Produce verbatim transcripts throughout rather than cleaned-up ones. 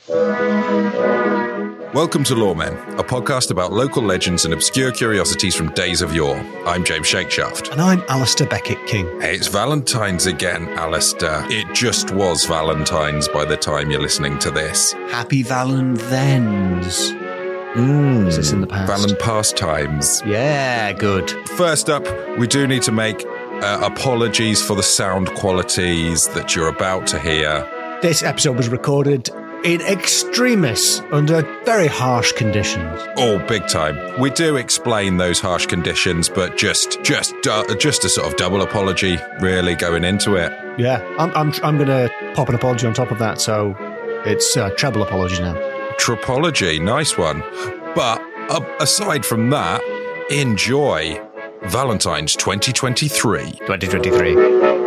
Welcome to Lawmen, a podcast about local legends and obscure curiosities from days of yore. I'm James Shakeshaft. And I'm Alistair Beckett-King. Hey, it's Valentine's again, Alistair. It just was Valentine's by the time you're listening to this. Happy Valentines. Mm, Is this in the past? Valentine times. Yeah, good. First up, we do need to make uh, apologies for the sound qualities that you're about to hear. This episode was recorded in extremis, under very harsh conditions. Oh, big time. We do explain those harsh conditions, but just just, uh, just a sort of double apology, really, going into it. Yeah, I'm I'm, I'm going to pop an apology on top of that, so it's uh, treble apology now. Tropology, nice one. But uh, aside from that, enjoy Valentine's twenty twenty-three. twenty twenty-three.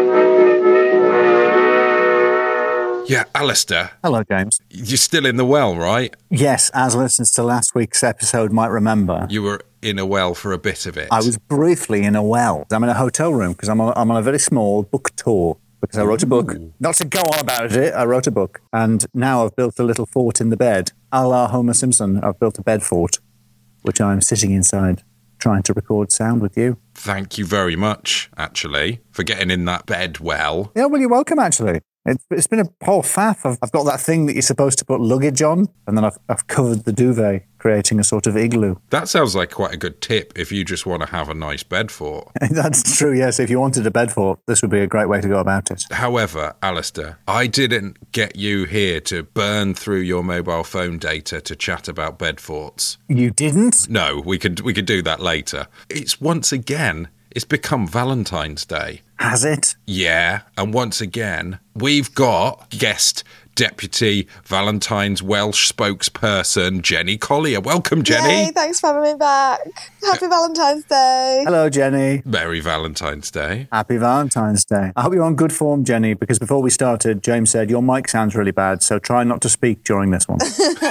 Yeah, Alistair. Hello, James. You're still in the well, right? Yes, as listeners to last week's episode might remember, You were in a well for a bit of it. I was briefly in a well. I'm in a hotel room because I'm on, I'm on a very small book tour because I wrote a book. Ooh. Not to go on about it, I wrote a book. And now I've built a little fort in the bed. A la Homer Simpson, I've built a bed fort, which I'm sitting inside trying to record sound with you. Thank you very much, actually, for getting in that bed well. Yeah, well, you're welcome, actually. It's, it's been a whole faff. I've, I've got that thing that you're supposed to put luggage on, and then I've, I've covered the duvet, creating a sort of igloo. That sounds like quite a good tip if you just want to have a nice bed fort. That's true, yes. If you wanted a bed fort, this would be a great way to go about it. However, Alistair, I didn't get you here to burn through your mobile phone data to chat about bed forts. You didn't? No, we could we could do that later. It's once again, it's become Valentine's Day. Has it? Yeah, and once again, we've got guest Deputy Valentine's Welsh spokesperson, Jenny Collier. Welcome, Jenny. Yay, thanks for having me back. Happy Valentine's Day. Hello, Jenny. Merry Valentine's Day. Happy Valentine's Day. I hope you're on good form, Jenny, because before we started, James said, your mic sounds really bad, so try not to speak during this one.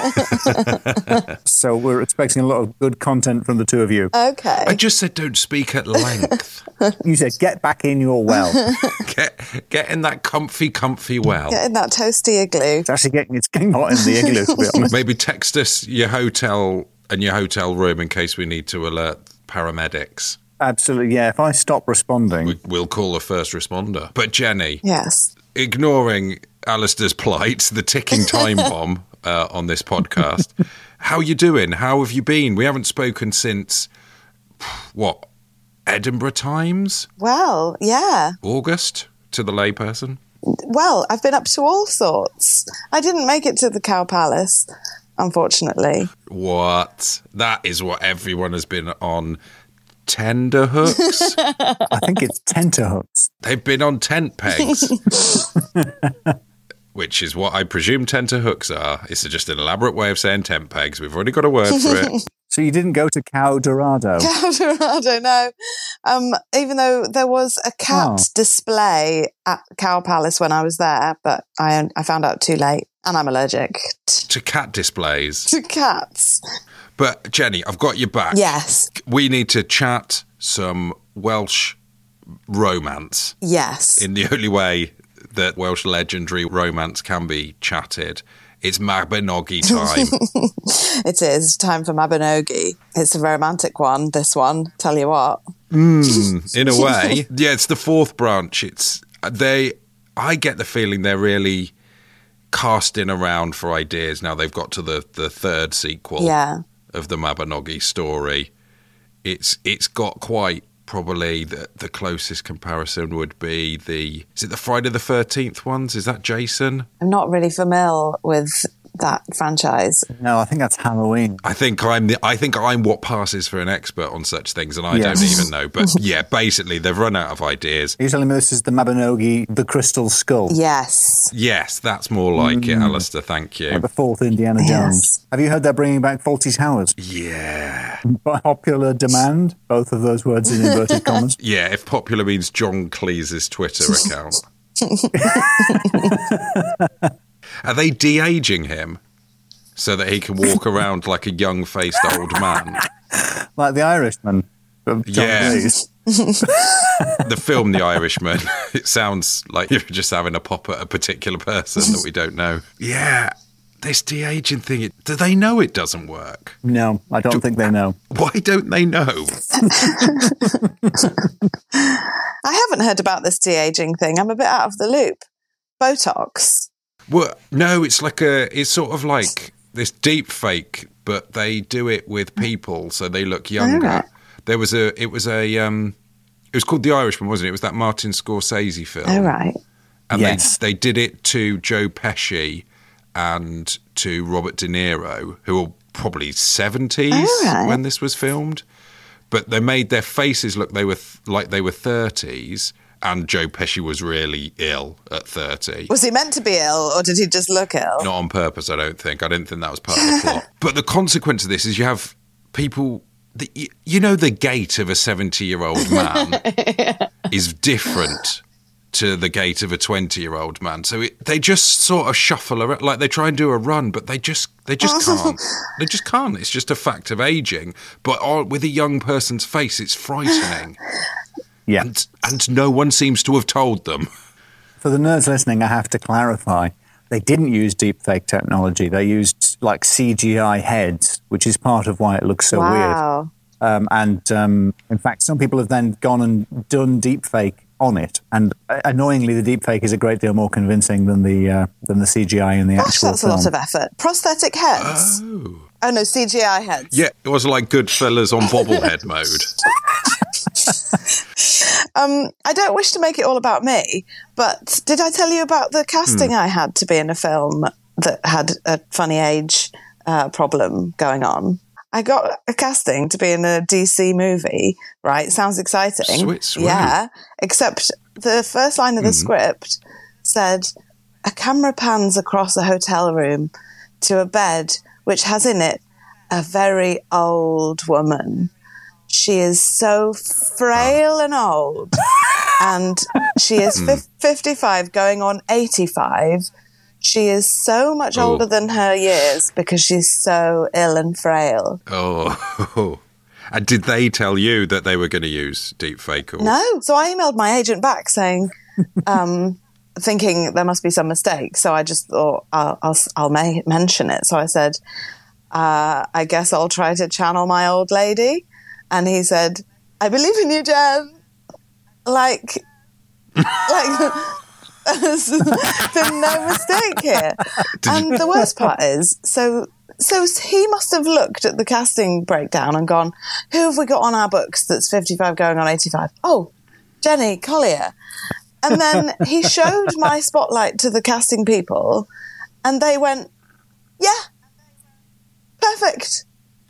So we're expecting a lot of good content from the two of you. Okay. I just said don't speak at length. You said, get back in your well. get, get in that comfy, comfy well. Get in that toasty igloo. It's actually getting, it's getting hot in the igloo, to be honest. Maybe text us your hotel and your hotel room in case we need to alert paramedics. Absolutely, yeah. If I stop responding... We, we'll call a first responder. But Jenny, Yes. ignoring Alistair's plight, the ticking time bomb uh, on this podcast, how you doing? How have you been? We haven't spoken since, what, Edinburgh Times? Well, yeah. August, to the layperson? Well, I've been up to all sorts. I didn't make it to the Cow Palace, unfortunately. What? That is what everyone has been on. Tenterhooks? I think it's tenterhooks. They've been on tent pegs. Which is what I presume tenterhooks are. It's just an elaborate way of saying tent pegs. We've already got a word for it. So you didn't go to Cow Dorado? Cow Dorado, no. Um, even though there was a cat Oh. display at Cow Palace when I was there, but I I found out too late, and I'm allergic t- To cat displays. to cats. But Jenny, I've got your back. Yes, We need to chat some Welsh romance yes. in the only way that Welsh legendary romance can be chatted. It's Mabinogi time. It is time for Mabinogi. It's a romantic one, this one, tell you what. Mm, in a way. Yeah, it's the fourth branch. It's they I get the feeling they're really casting around for ideas now they've got to the, the third sequel Yeah. of the Mabinogi story. It's it's got quite probably the, the closest comparison would be the is it the Friday the thirteenth ones? Is that Jason? I'm not really familiar with that franchise. No, I think that's Halloween. I think I'm the I think I'm what passes for an expert on such things, and I Yes. don't even know. But yeah, basically they've run out of ideas. Are you telling me this is the Mabinogi, the Crystal Skull? Yes. Yes, that's more like it, Alistair. Thank you. Like the fourth Indiana Yes. Jones. Have you heard they're bringing back Fawlty Towers? Yeah. By popular demand, both of those words in inverted commas. Yeah, if popular means John Cleese's Twitter account. Are they de-aging him so that he can walk around like a young-faced old man? Like The Irishman. Of John Yeah. Cleese. The film The Irishman, it sounds like you're just having a pop at a particular person that we don't know. Yeah, this de-aging thing, it, do they know it doesn't work? No, I don't Do- think they know. Why don't they know? I haven't heard about this de-aging thing. I'm a bit out of the loop. Botox. Well, no, it's like a, it's sort of like this deep fake, but they do it with people so they look younger. right. There was a, it was a, um, it was called The Irishman, wasn't it? It was that Martin Scorsese film. Oh, right. And Yes. they, they did it to Joe Pesci and to Robert De Niro, who were probably seventies Oh, right. when this was filmed. But they made their faces look they were th- like they were thirties, and Joe Pesci was really ill at thirty. Was he meant to be ill, or did he just look ill? Not on purpose, I don't think. I didn't think that was part of the plot. But the consequence of this is you have people... The, you- you know the gait of a seventy-year-old man is different to the gait of a twenty-year-old man. So it, they just sort of shuffle around, like they try and do a run, but they just they just can't. They just can't. It's just a fact of aging. But all, with a young person's face, it's frightening. Yeah. And, and no one seems to have told them. For the nerds listening, I have to clarify. They didn't use deepfake technology. They used like C G I heads, which is part of why it looks so weird. Wow. Um, and um, in fact, some people have then gone and done deepfake on it. And uh, annoyingly, the deepfake is a great deal more convincing than the uh, than the C G I in the Gosh, actual that's film. a lot of effort. Prosthetic heads. Oh. Oh, no, C G I heads. Yeah, it was like Goodfellas on bobblehead mode. Um, I don't wish to make it all about me, but did I tell you about the casting Hmm. I had to be in a film that had a funny age uh, problem going on? I got a casting to be in a D C movie, right? Sounds exciting. Sweet, sweet. Yeah, except the first line of the script said, a camera pans across a hotel room to a bed which has in it a very old woman. She is so frail and old, and she is fif- fifty-five going on eighty-five. She is so much Oh. older than her years because she's so ill and frail. Oh. And did they tell you that they were going to use deepfake? Or... No. So I emailed my agent back saying, um, thinking there must be some mistake. So I just thought I'll, I'll, I'll may- mention it. So I said, uh, I guess I'll try to channel my old lady. And he said, I believe in you, Jen. Like, like there's been no mistake here. And the worst part is, so so he must have looked at the casting breakdown and gone, who have we got on our books that's fifty-five going on eighty-five? Oh, Jenny Collier. And then he showed my spotlight to the casting people, and they went, yeah, perfect.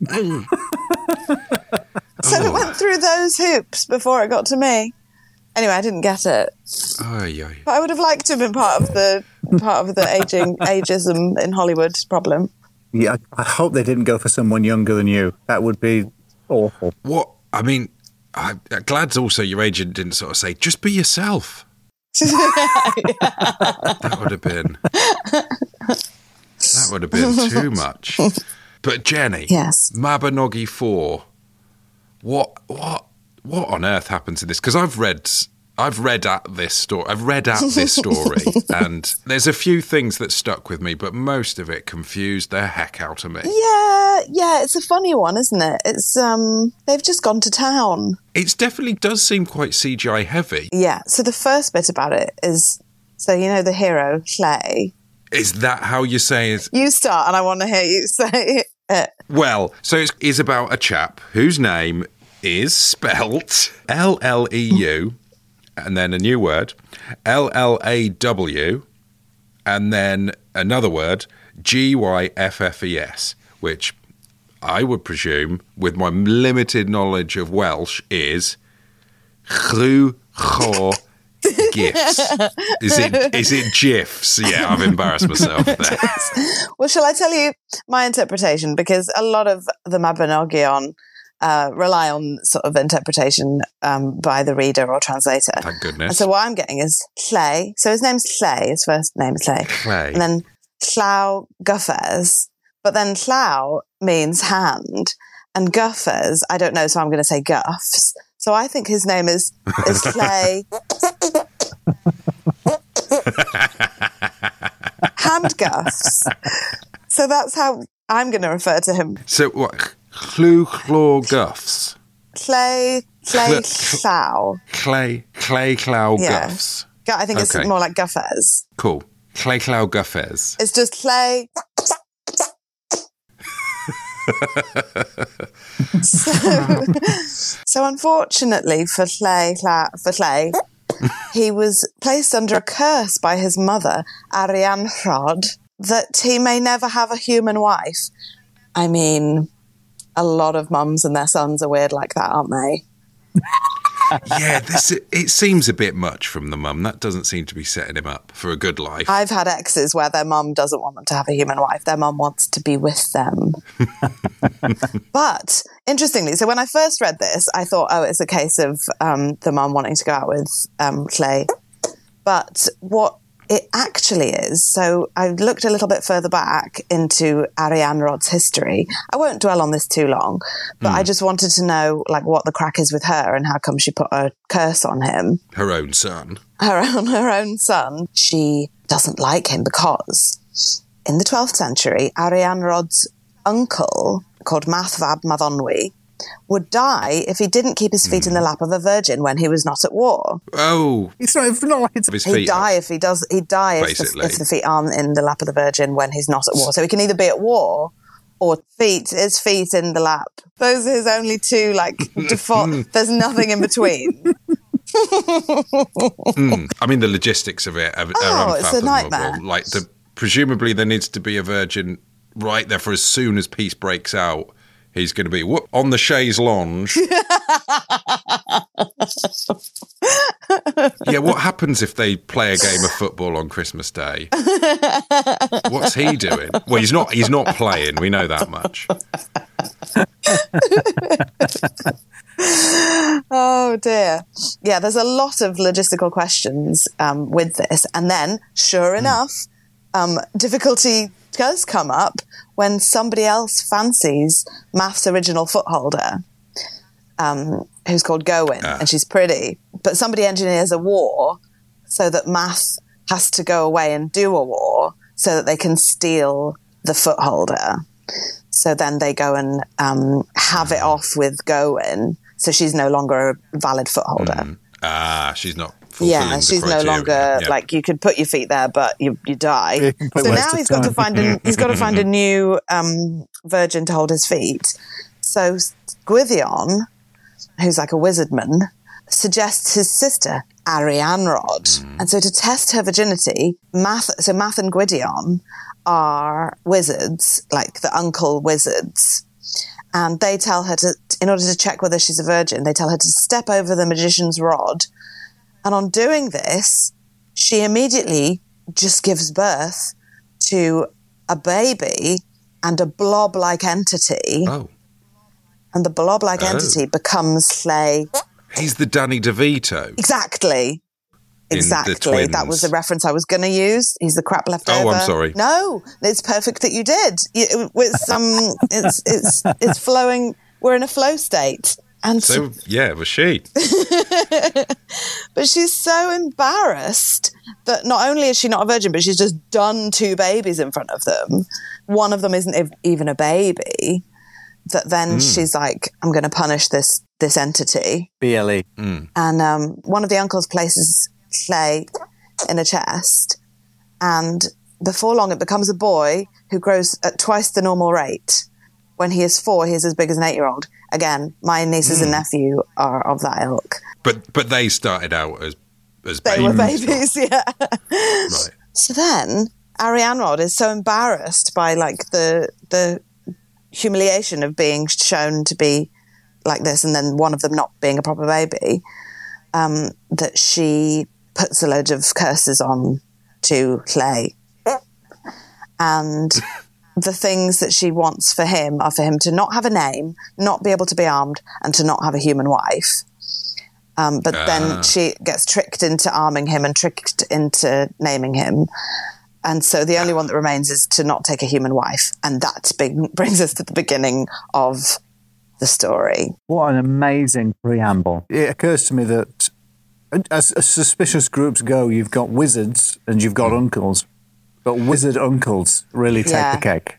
So it went through those hoops before it got to me. Anyway, I didn't get it. Ay, ay. But I would have liked to have been part of the part of the aging ageism in Hollywood problem. Yeah, I I hope they didn't go for someone younger than you. That would be awful. What? I mean, I'm glad also your agent didn't sort of say, just be yourself. That would have been... That would have been too much. But Jenny, Yes. Mabinogi four, what, what, what on earth happened to this? Because I've read, I've read at this story, I've read at this story, and there's a few things that stuck with me, but most of it confused the heck out of me. Yeah, yeah, it's a funny one, isn't it? It's um, they've just gone to town. It definitely does seem quite C G I heavy. Yeah. So the first bit about it is, so you know the hero Clay. Is that how you say it? You start, and I want to hear you say it. Well, so it's, it's about a chap whose name is spelt L L E U, and then a new word, L L A W, and then another word, G Y F F E S, which I would presume, with my limited knowledge of Welsh, is Llw Cho Gifs. Is it is it GIFs? Yeah, I've embarrassed myself there. Well, shall I tell you my interpretation? Because a lot of the Mabinogion uh, rely on sort of interpretation um, by the reader or translator. Thank And goodness. so what I'm getting is Llay. So his name's Llay. His first name is Llay. Llay. And then Llaw Guffers. But then Llaw means hand. And Guffers, I don't know, so I'm going to say Guffs. So I think his name is, is Llay. Hand Guffs. So that's how I'm going to refer to him. So what? Clw Claw Guffs. Clay, Clay, Cl- Clow. Clay, Clay Clow Yeah. Guffs. Gu- I think it's Okay. more like Guffez. Cool. Clay Clow Guffes. It's just Clay. so, so unfortunately for Clay, Cla- for Clay, he was placed under a curse by his mother, Arianrhod, that he may never have a human wife. I mean, a lot of mums and their sons are weird like that, aren't they? Yeah, this it seems a bit much from the mum. That doesn't seem to be setting him up for a good life. I've had exes where their mum doesn't want them to have a human wife. Their mum wants to be with them. But interestingly, so when I first read this, I thought, oh, it's a case of um, the mum wanting to go out with um, Clay. But what it actually is, so I looked a little bit further back into Arianrhod's history. I won't dwell on this too long, but mm. I just wanted to know like what the crack is with her and how come she put a curse on him. Her own son. Her own, her own son. She doesn't like him because in the twelfth century, Arianrhod's uncle, called Mathvab Maddonwy, would die if he didn't keep his feet mm. in the lap of a virgin when he was not at war. Oh. It's not, it's not like it's... He'd die if he does. He'd die if the, if the feet aren't in the lap of the virgin when he's not at war. So he can either be at war or feet, his feet in the lap. Those are his only two, like, default... There's nothing in between. mm. I mean, the logistics of it are, oh, are it's a nightmare. Like, the, presumably there needs to be a virgin right there for as soon as peace breaks out. He's going to be whoop, on the chaise lounge. Yeah, what happens if they play a game of football on Christmas Day? What's he doing? Well, he's not. He's not playing. We know that much. Oh dear. Yeah, there's a lot of logistical questions um, with this, and then, sure enough, um, difficulty does come up when somebody else fancies Math's original footholder, um, who's called Gowen, uh. and she's pretty. But somebody engineers a war so that Math has to go away and do a war so that they can steal the footholder. So then they go and um, have it off with Gowen, so she's no longer a valid footholder. Mm. Ah, she's not. Yeah, she's no longer yeah. like you could put your feet there, but you you die. Yeah, so now he's got to find a, he's got to find a new um, virgin to hold his feet. So Gwydion, who's like a wizardman, suggests his sister Arianrhod, mm. and so to test her virginity, Math. So Math and Gwydion are wizards, like the uncle wizards, and they tell her to, in order to check whether she's a virgin, they tell her to step over the magician's rod. And on doing this, she immediately just gives birth to a baby and a blob-like entity. Oh. And the blob-like oh. entity becomes Slay. He's the Danny DeVito. Exactly. Exactly. That was the reference I was going to use. He's the crap left over. Oh, I'm sorry. No, it's perfect that you did. It's, um, it's, it's, it's flowing. We're in a flow state. And so, yeah, it was she. But she's so embarrassed that not only is she not a virgin, but she's just done two babies in front of them. One of them isn't even a baby. That then mm. she's like, I'm going to punish this this entity. B L E. Mm. And um, one of the uncles places Clay in a chest. And before long, it becomes a boy who grows at twice the normal rate. When he is four, he's as big as an eight-year-old. Again, my nieces mm. and nephew are of that ilk. But but they started out as as they babies. were babies, yeah. Right. So then, Arianrhod is so embarrassed by like the the humiliation of being shown to be like this, and then one of them not being a proper baby, um, that she puts a load of curses on to Clay, and. The things that she wants for him are for him to not have a name, not be able to be armed, and to not have a human wife. Um, but uh. then she gets tricked into arming him and tricked into naming him. And so the only one that remains is to not take a human wife. And that big, brings us to the beginning of the story. What an amazing preamble. It occurs to me that as, as suspicious groups go, you've got wizards and you've got mm. uncles. But wizard uncles really take yeah. the cake.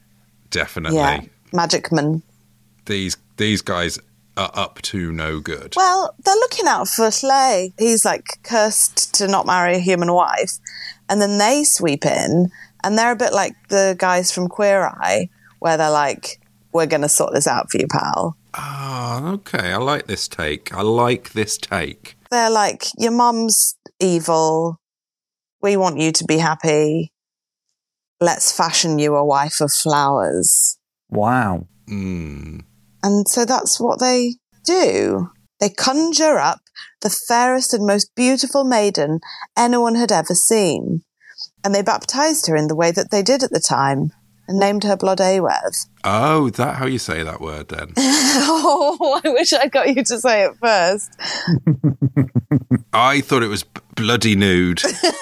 definitely. Yeah, Magic Man. These these guys are up to no good. Well, they're looking out for Llay. He's like cursed to not marry a human wife. And then they sweep in and they're a bit like the guys from Queer Eye where they're like, we're going to sort this out for you, pal. Oh, okay. I like this take. I like this take. They're like, your mum's evil. We want you to be happy. Let's fashion you a wife of flowers. Wow. Mm. And so that's what they do. They conjure up the fairest and most beautiful maiden anyone had ever seen. And they baptized her in the way that they did at the time and named her Blodeuwedd. Oh, is that how you say that word then? Oh, I wish I got you to say it first. I thought it was b- bloody nude.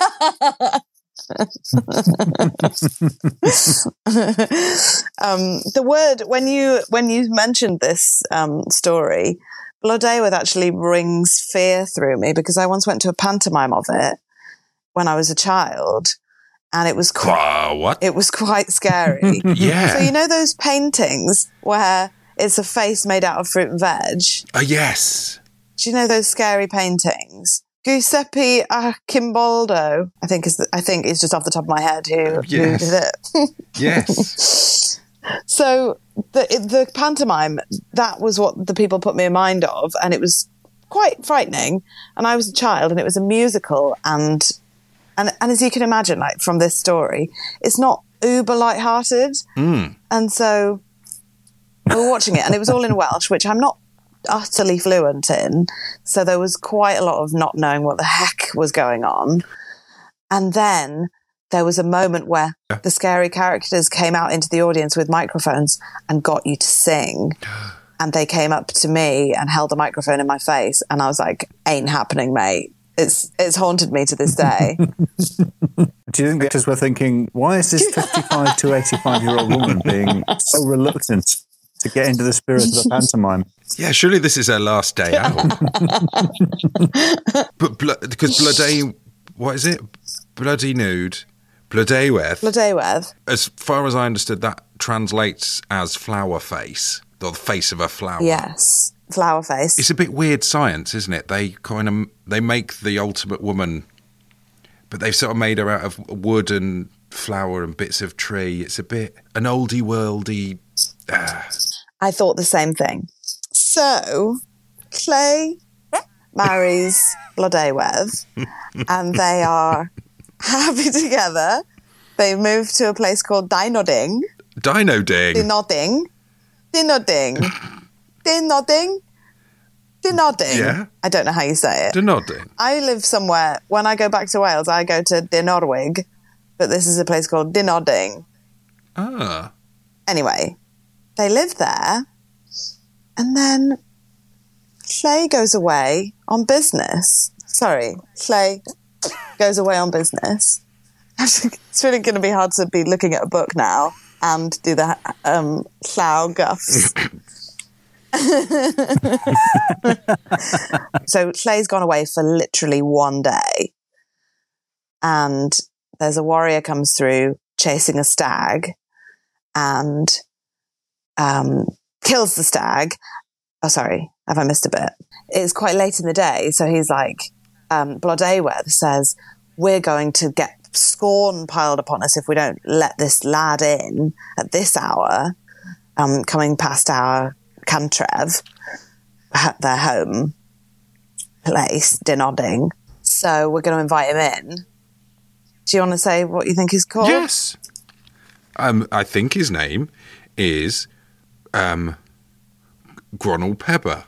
um, the word when you when you mentioned this um, story, Blodeuwedd actually rings fear through me because I once went to a pantomime of it when I was a child, and it was quite uh, what? it was quite scary. Yeah. So you know those paintings where it's a face made out of fruit and veg? Uh, yes. Do you know those scary paintings? Giuseppe Arcimboldo, I think is the, I think is just off the top of my head who, yes. who did it. Yes. So the the pantomime, that was what the people put me in mind of, and it was quite frightening. And I was a child, and it was a musical, and and and as you can imagine, like from this story, it's not uber lighthearted, Mm. and so we were watching it, and it was all in Welsh, which I'm not utterly fluent in, so there was quite a lot of not knowing what the heck was going on. And then there was a moment where the scary characters came out into the audience with microphones and got you to sing, and they came up to me and held a microphone in my face, and I was like, ain't happening, mate. It's it's haunted me to this day. Do you think the actors were thinking, why is this fifty-five to eighty-five year old woman being so reluctant to get into the spirit of the pantomime? Yeah, surely this is her last day out. But bl- because Bloody, what is it? Bloody nude, Blodeuwedd. Blodeuwedd. As far as I understood, that translates as flower face, or the face of a flower. Yes. Flower face. It's a bit weird science, isn't it? They kind of they make the ultimate woman, but they've sort of made her out of wood and flower and bits of tree. It's a bit an oldie worldy. Uh, I thought the same thing. So, Llay marries Blodeuwedd, and they are happy together. They move to a place called Dynoding. Dino Ding. Dynoding. Dynoding. Dynoding. Dynoding. Yeah. I don't know how you say it. Dynoding. I live somewhere, when I go back to Wales, I go to Dinorwig, but this is a place called Dynoding. Ah. Anyway, they live there, and then Llay goes away on business. Sorry, Llay goes away on business. It's really going to be hard to be looking at a book now and do the um, Llaw guffs. So Llay's gone away for literally one day, and there's a warrior comes through chasing a stag and um, kills the stag. Oh, sorry, have I missed a bit? It's quite late in the day, so he's like, um, Blodeuwedd says, we're going to get scorn piled upon us if we don't let this lad in at this hour, um, coming past our Cantrev, their home place, Dynoding. So we're going to invite him in. Do you want to say what you think he's called? Yes. Um, I think his name is um, Gronwl Pebber.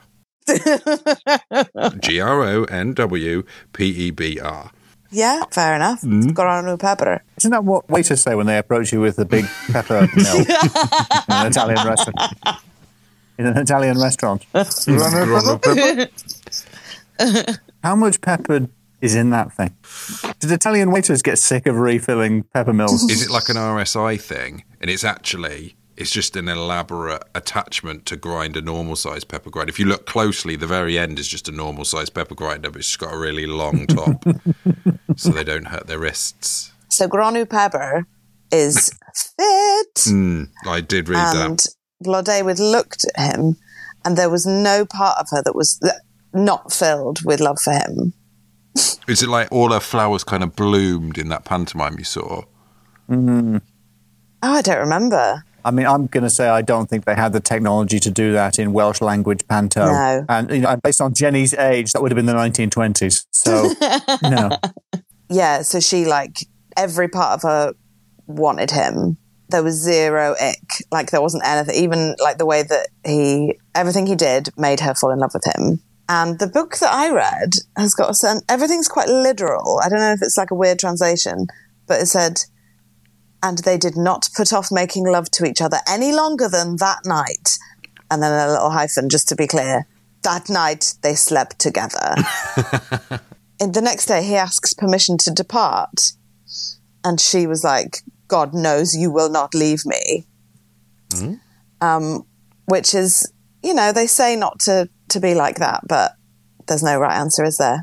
G R O N W P E B R. Yeah, fair enough. Mm. Gronwl Pebber. Isn't that what waiters say when they approach you with the big pepper mill in an Italian restaurant? In an Italian restaurant. Gronwl Pebber. How much pepper is in that thing? Did Italian waiters get sick of refilling pepper mills? Is it like an R S I thing? And it's actually, it's just an elaborate attachment to grind a normal sized pepper grinder. If you look closely, the very end is just a normal sized pepper grinder, but it's just got a really long top so they don't hurt their wrists. So Gronwl Pebber is fit Mm, I did read and that. Blodeuwedd looked at him, and there was no part of her that was not filled with love for him. Is it like all her flowers kind of bloomed in that pantomime you saw? Mm. Oh, I don't remember. I mean, I'm going to say I don't think they had the technology to do that in Welsh language panto. No. And you know, based on Jenny's age, that would have been the nineteen twenties. So, no. Yeah, so she, like, every part of her wanted him. There was zero ick. Like, there wasn't anything. Even, like, the way that he... Everything he did made her fall in love with him. And the book that I read has got a certain... Everything's quite literal. I don't know if it's, like, a weird translation. But it said... And they did not put off making love to each other any longer than that night. And then a little hyphen, just to be clear. That night, they slept together. And the next day, he asks permission to depart. And she was like, God knows you will not leave me. Mm-hmm. Um, which is, you know, they say not to, to be like that, but there's no right answer, is there?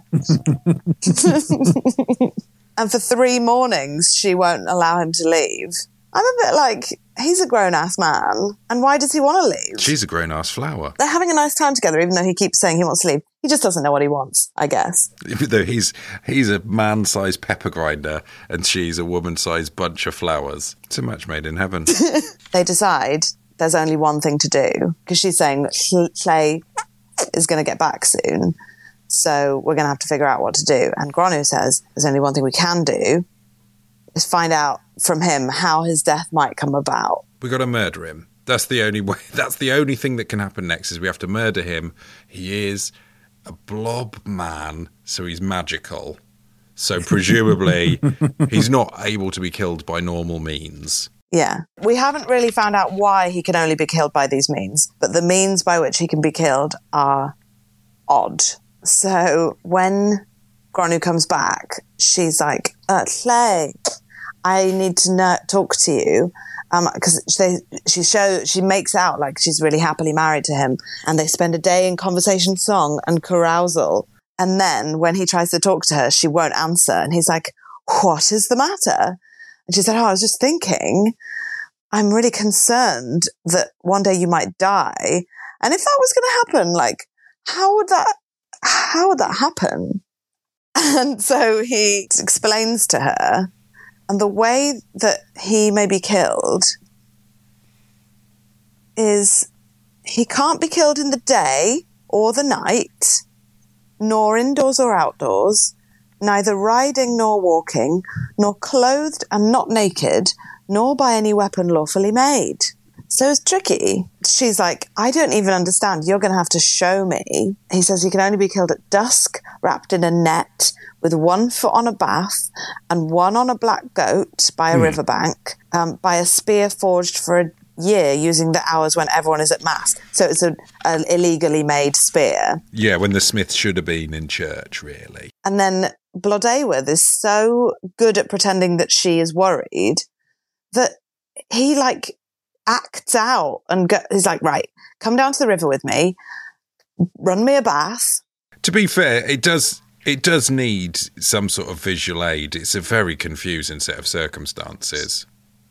And for three mornings, she won't allow him to leave. I'm a bit like, he's a grown-ass man, and why does he want to leave? She's a grown-ass flower. They're having a nice time together, even though he keeps saying he wants to leave. He just doesn't know what he wants, I guess. Even though he's he's a man-sized pepper grinder, and she's a woman-sized bunch of flowers. It's a match made in heaven. They decide there's only one thing to do, because she's saying Lle is going to get back soon. So we're going to have to figure out what to do. And Gronw says, there's only one thing we can do, is find out from him how his death might come about. We got to murder him. That's the only way. That's the only thing that can happen next, is we have to murder him. He is a blob man, so he's magical. So presumably he's not able to be killed by normal means. Yeah. We haven't really found out why he can only be killed by these means, but the means by which he can be killed are odd. So when Gronw comes back, she's like, uh, Lle, I need to know, talk to you. Because um, she show she makes out like she's really happily married to him. And they spend a day in conversation, song and carousal. And then when he tries to talk to her, she won't answer. And he's like, what is the matter? And she said, oh, I was just thinking, I'm really concerned that one day you might die. And if that was going to happen, like, how would that... How would that happen? And so he explains to her, and the way that he may be killed is he can't be killed in the day or the night, nor indoors or outdoors, neither riding nor walking, nor clothed and not naked, nor by any weapon lawfully made. So it's tricky. She's like, I don't even understand. You're going to have to show me. He says he can only be killed at dusk, wrapped in a net, with one foot on a bath and one on a black goat by a mm. riverbank, um, by a spear forged for a year using the hours when everyone is at mass. So it's a, an illegally made spear. Yeah, when the smith should have been in church, really. And then Blodeuwedd is so good at pretending that she is worried that he, like... acts out and go, he's like, right, come down to the river with me, run me a bath. To be fair, it does it does need some sort of visual aid. It's a very confusing set of circumstances.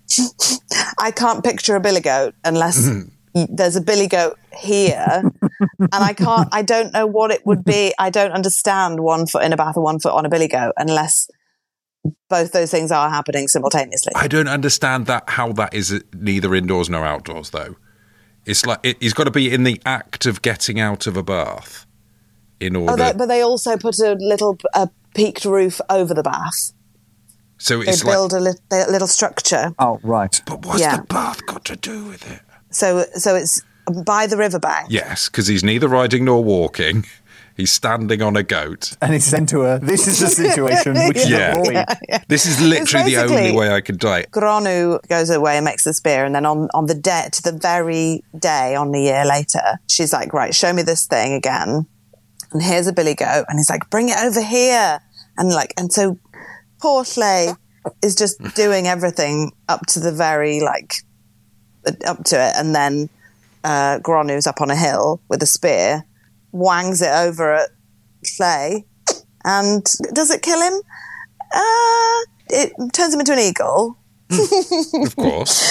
I can't picture a billy goat unless there's a billy goat here, and I can't. I don't know what it would be. I don't understand one foot in a bath or one foot on a billy goat unless both those things are happening simultaneously. I don't understand that how that is neither indoors nor outdoors, though. It's like it, he's got to be in the act of getting out of a bath in order. Oh, they, but they also put a little a peaked roof over the bath. So they it's build like, a, li- a little structure. Oh, right. But what's yeah. the bath got to do with it? So, so it's by the riverbank. Yes, because he's neither riding nor walking. He's standing on a goat. And he's saying to her, this is a situation we should yeah. avoid. Yeah, yeah. This is literally the only way I could die. Gronw goes away and makes the spear, and then on, on the day, to the very day, on the year later, she's like, right, show me this thing again. And here's a billy goat. And he's like, bring it over here. And like, and so poor Lle is just doing everything up to the very, like, up to it. And then uh, Gronw's up on a hill with a spear, wangs it over at Lle, and does it kill him? Uh, it turns him into an eagle. Of course.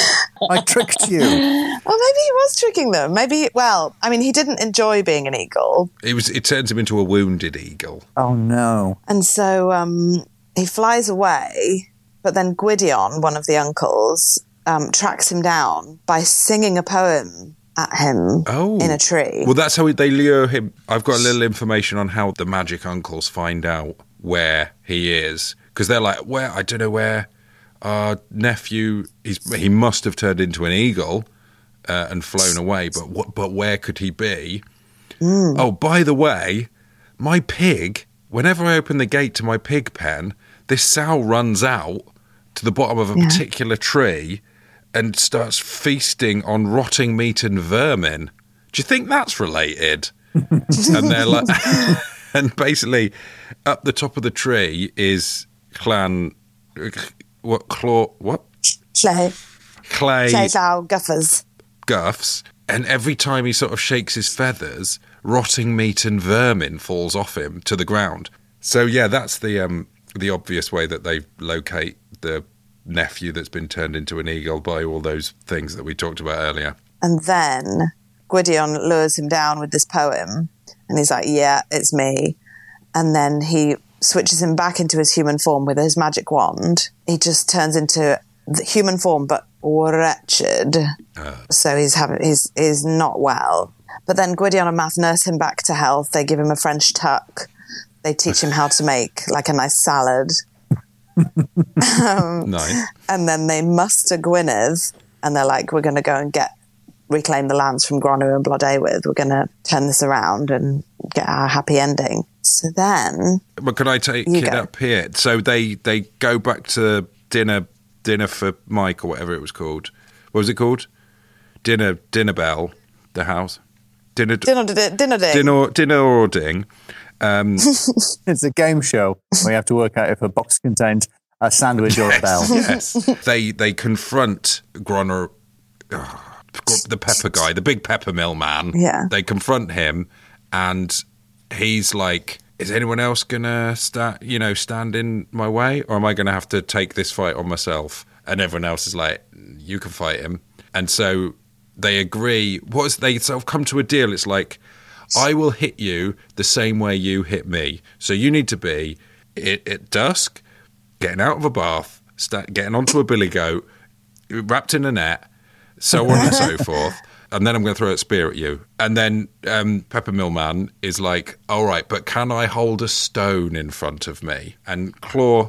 I tricked you. Oh, maybe he was tricking them. Maybe, well, I mean, he didn't enjoy being an eagle. It was. It turns him into a wounded eagle. Oh, no. And so um, he flies away, but then Gwydion, one of the uncles, um, tracks him down by singing a poem at him Oh. in a tree. Well, that's how they lure him. I've got a little information on how the magic uncles find out where he is. Because they're like, where? I don't know where our nephew, he's, he must have turned into an eagle uh, and flown away. But what? But where could he be? Mm. Oh, by the way, my pig, whenever I open the gate to my pig pen, this sow runs out to the bottom of a yeah. particular tree and starts feasting on rotting meat and vermin. Do you think that's related? And they're like, and basically, up the top of the tree is Clan, what, Claw, what? Clay. Clay. Clay Sow Guffers. Guffs. And every time he sort of shakes his feathers, rotting meat and vermin falls off him to the ground. So, yeah, that's the um, the obvious way that they locate the nephew that's been turned into an eagle by all those things that we talked about earlier. And then Gwydion lures him down with this poem, and he's like, yeah, it's me. And then he switches him back into his human form with his magic wand. He just turns into the human form, but wretched. Uh. So he's having he's he's not well. But then Gwydion and Math nurse him back to health. They give him a French tuck. They teach him how to make like a nice salad. um, nice. And then they muster Gwynedd, and they're like, we're going to go and get reclaim the lands from Gronw and Blodeuwydd. We're going to turn this around and get our happy ending. So then, but can I take it go. up here? So they they go back to dinner dinner for Mike or whatever it was called. What was it called? Dinner dinner bell, the house. Dinner dinner dinner dinner ding. dinner dinner or ding. Um, it's a game show where you have to work out if a box contains a sandwich yes, or a bell. Yes, they they confront Gronw, oh, the pepper guy, the big pepper mill man. Yeah, they confront him, and he's like, "Is anyone else gonna stand, you know, stand in my way, or am I gonna have to take this fight on myself?" And everyone else is like, "You can fight him." And so they agree. What is they sort of come to a deal? It's like, I will hit you the same way you hit me. So you need to be at, at dusk, getting out of a bath, start, getting onto a billy goat, wrapped in a net, so on and so forth. And then I'm going to throw a spear at you. And then um, Peppermill Man is like, all right, but can I hold a stone in front of me? And Claw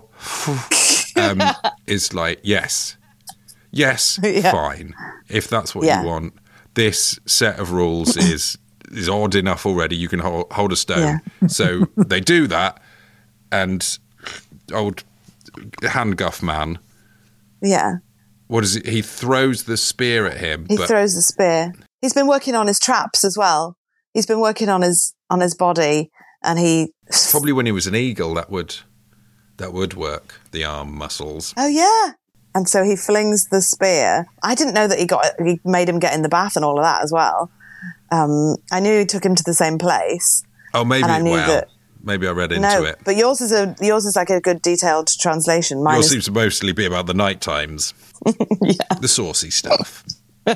um, is like, yes. Yes, yeah. Fine. If that's what yeah. you want. This set of rules is... is odd enough already. You can hold, hold a stone. Yeah. So they do that, and old handguff man. Yeah. What is it? He throws the spear at him. He but throws the spear. He's been working on his traps as well. He's been working on his on his body, and he probably when he was an eagle that would that would work the arm muscles. Oh yeah. And so he flings the spear. I didn't know that he got he made him get in the bath and all of that as well. Um, I knew he took him to the same place. Oh, maybe. And I knew wow. that, maybe I read into no, it. But yours is a yours is like a good detailed translation. Mine yours is... seems to mostly be about the night times. Yeah. The saucy stuff.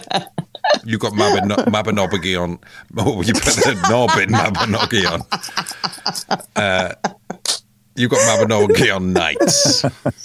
You got Mabino- Mabinogi on. Oh, you put a knob in Mabinogi on. Uh, you got Mabinogi on nights.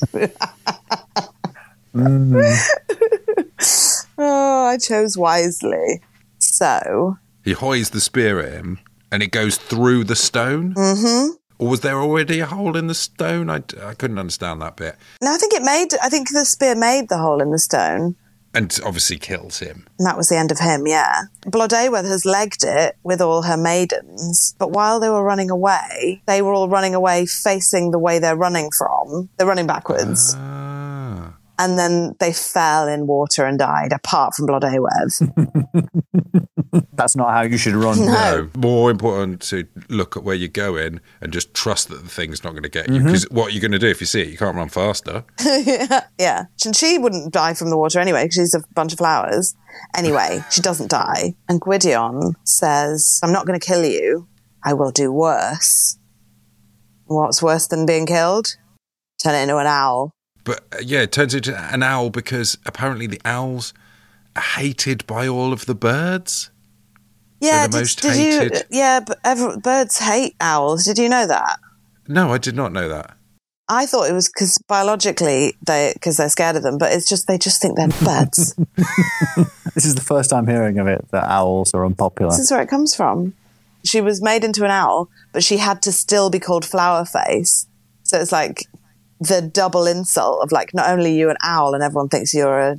mm. Oh, I chose wisely. So he hoys the spear at him, and it goes through the stone. Mm-hmm. Or was there already a hole in the stone? I, I couldn't understand that bit. No, I think it made. I think the spear made the hole in the stone, and obviously kills him. And that was the end of him. Yeah, Blodeuwydd has legged it with all her maidens, but while they were running away, they were all running away facing the way they're running from. They're running backwards. Ah. And then they fell in water and died, apart from Blodeuwydd. That's not how you should run. No. no. More important to look at where you're going and just trust that the thing's not going to get you. Because mm-hmm. what are you going to do if you see it? You can't run faster. yeah. yeah. And she wouldn't die from the water anyway, because she's a bunch of flowers. Anyway, she doesn't die. And Gwydion says, I'm not going to kill you. I will do worse. What's worse than being killed? Turn it into an owl. But, uh, yeah, it turns into an owl because apparently the owls hated by all of the birds. Yeah, They're the did, most did hated. you? Yeah, but ever, birds hate owls. Did you know that? No, I did not know that. I thought it was because biologically they because they're scared of them, but it's just they just think they're birds. This is the first time hearing of it, that owls are unpopular. This is where it comes from. She was made into an owl, but she had to still be called Flower Face. So it's like the double insult of like not only you an owl and everyone thinks you're a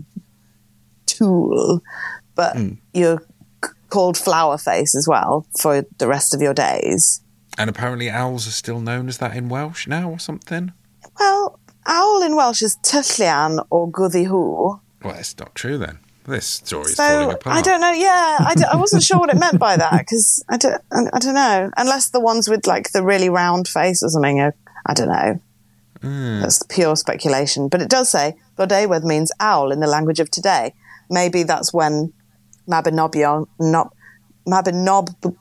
tool, but mm. you're c- called Flower Face as well for the rest of your days. And apparently owls are still known as that in Welsh now or something? Well, owl in Welsh is tyllian or guddi hw. Well, it's not true then. This story is so, falling apart. I don't know, yeah. I, d- I wasn't sure what it meant by that because I don't, I, I don't know. Unless the ones with like the really round face or something, are, I don't know. Mm. That's pure speculation. But it does say Blodeuwedd means owl in the language of today. Maybe that's when Mabinogion, not, Mabinogion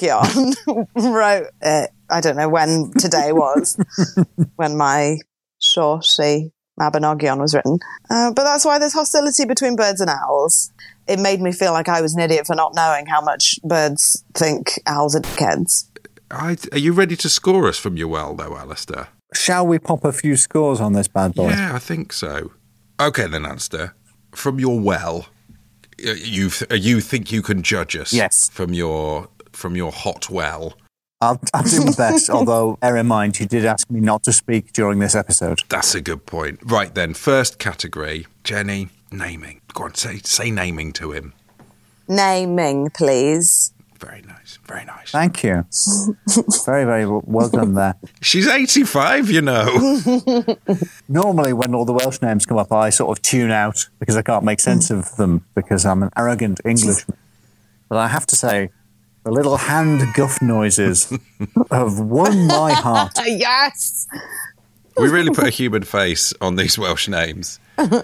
wrote it. I don't know when today was, when my shorty Mabinogion was written. Uh, but that's why there's hostility between birds and owls. It made me feel like I was an idiot for not knowing how much birds think owls are dickheads. I, are you ready to score us from your well, though, Alistair? Shall we pop a few scores on this bad boy? Yeah, I think so. Okay, then, Alistair. From your well, you you think you can judge us? Yes. From your from your hot well. I'll, I'll do my best, although, bear in mind, you did ask me not to speak during this episode. That's a good point. Right then, first category, Jenny, naming. Go on, say, say naming to him. Naming, please. Very nice, very nice. Thank you. Very, very well done there. She's eighty-five, you know. Normally, when all the Welsh names come up, I sort of tune out because I can't make sense of them because I'm an arrogant Englishman. But I have to say, the little hand guff noises have won my heart. Yes! We really put a human face on these Welsh names.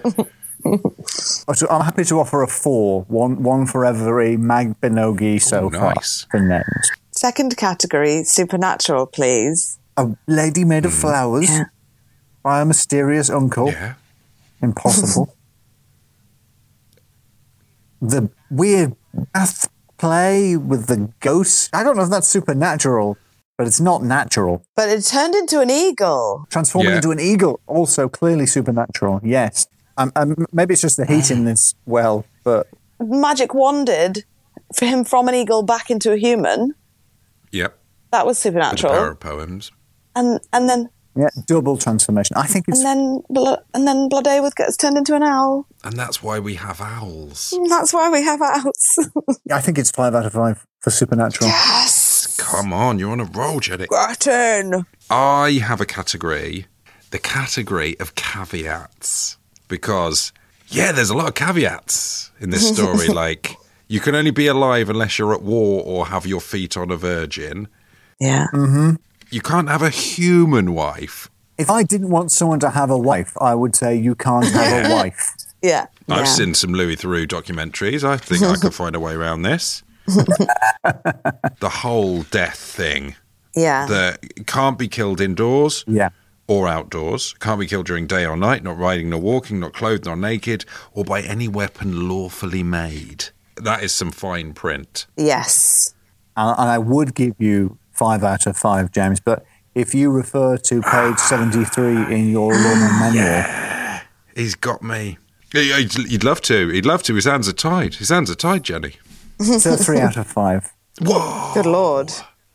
So I'm happy to offer a four, one one for every Mabinogi so Ooh, far. Nice. For names. Second category, supernatural, please. A lady made of mm. flowers yeah. by a mysterious uncle. Yeah. Impossible. The weird math play with the ghosts. I don't know if that's supernatural, but it's not natural. But it turned into an eagle. Transforming yeah. into an eagle, also clearly supernatural, yes. Um, um, maybe it's just the heat in this well, but... Magic wanded for him from an eagle back into a human. Yep. That was supernatural. The power poems. And and then... Yeah, double transformation. I think it's... And then, Blo- and then Blodeuwedd gets turned into an owl. And that's why we have owls. That's why we have owls. I think it's five out of five for supernatural. Yes! Come on, you're on a roll, Jenny. Get in! I have a category, the category of caveats. Because, yeah, there's a lot of caveats in this story. Like, you can only be alive unless you're at war or have your feet on a virgin. Yeah. Mm-hmm. You can't have a human wife. If I didn't want someone to have a wife, I would say you can't have a wife. Yeah. I've yeah. seen some Louis Theroux documentaries. I think I could find a way around this. The whole death thing. Yeah. That can't be killed indoors. Yeah. Or outdoors, can't be killed during day or night, not riding nor walking, not clothed nor naked, or by any weapon lawfully made. That is some fine print. Yes. And, and I would give you five out of five, James, but if you refer to page seventy-three in your Lawman manual... Yeah, he's got me. He'd love to. He'd love to. His hands are tied. His hands are tied, Jenny. So three out of five. Whoa! Good Lord.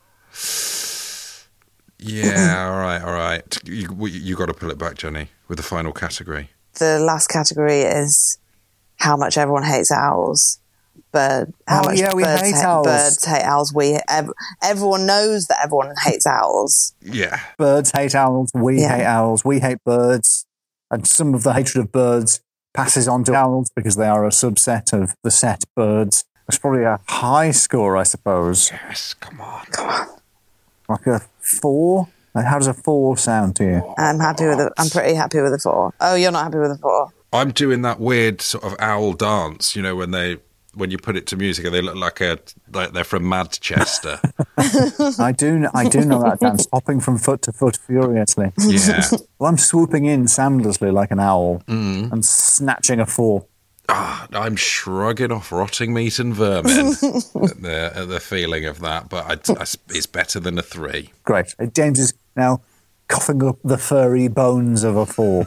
Yeah, all right, all right. You, you got to pull it back, Jenny, with the final category. The last category is how much everyone hates owls. Bird, how oh, much yeah, we birds, hate ha- owls. birds hate owls. We ev- everyone knows that everyone hates owls. Yeah. Birds hate owls. We Yeah. hate owls. We hate birds. And some of the hatred of birds passes on to owls because they are a subset of the set birds. It's probably a high score, I suppose. Yes, come on. Come on. Like a four? Like, how does a four sound to you? I'm happy with it. I'm pretty happy with a four. Oh, you're not happy with a four? I'm doing that weird sort of owl dance, you know, when they when you put it to music and they look like a like they're from Manchester. I do I do know that dance, hopping from foot to foot furiously. Yeah. Well, I'm swooping in soundlessly like an owl Mm. and snatching a four. Ah, I'm shrugging off rotting meat and vermin at, the, at the feeling of that, but I, I, it's better than a three. Great. Uh, James is now coughing up the furry bones of a four.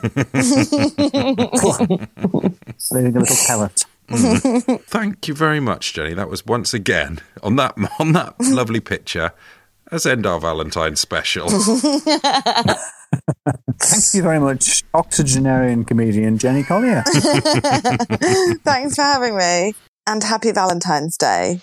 Leaving a little pellet. Mm. Thank you very much, Jenny. That was once again on that on that lovely picture. Let's end our Valentine's special. Thank you very much, octogenarian comedian Jenny Collier. Thanks for having me, and happy Valentine's Day.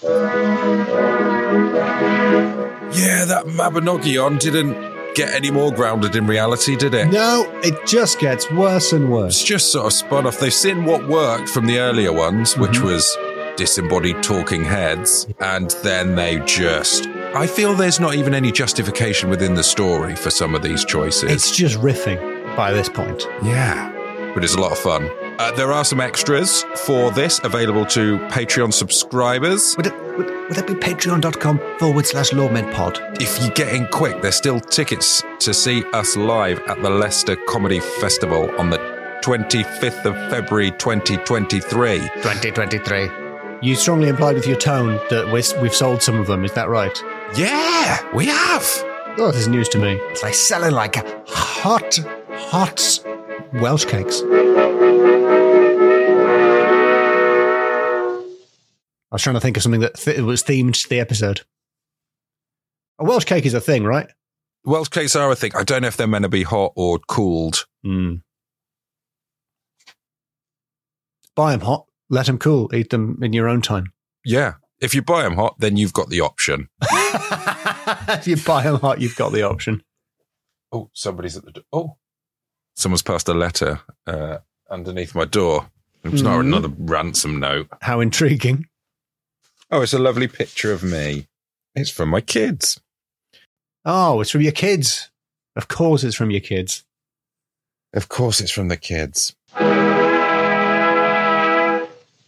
Yeah, that Mabinogion didn't get any more grounded in reality, did it? No, it just gets worse and worse. It's just sort of spun off. They've seen what worked from the earlier ones, which mm-hmm. was disembodied talking heads, and then they just... I feel there's not even any justification within the story for some of these choices. It's just riffing by this point. Yeah, but it's a lot of fun. Uh, there are some extras for this available to Patreon subscribers. Would it, would, would that be patreon.com forward slash lawmedpod? If you get in quick, there's still tickets to see us live at the Leicester Comedy Festival on the twenty-fifth of February twenty twenty-three. twenty twenty-three. You strongly implied with your tone that we're, we've sold some of them, is that right? Yeah, we have. Oh, this is news to me. It's like selling like hot, hot Welsh cakes. I was trying to think of something that th- was themed to the episode. A Welsh cake is a thing, right? Welsh cakes are a thing. I don't know if they're meant to be hot or cooled. Mm. Buy them hot, let them cool, eat them in your own time. Yeah. If you buy them hot, then you've got the option. If you buy them hot, you've got the option. Oh, somebody's at the door. Oh, someone's passed a letter uh, underneath my door. It's mm. not another ransom note. How intriguing. Oh, it's a lovely picture of me. It's from my kids. Oh, it's from your kids. Of course it's from your kids. Of course it's from the kids.